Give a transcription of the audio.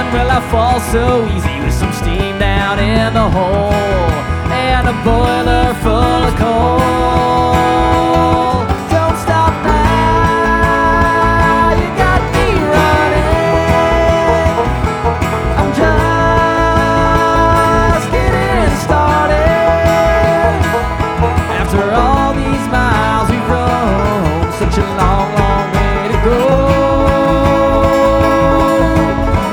Well, I fall so easy with some steam down in the hole and a boiler full of coal.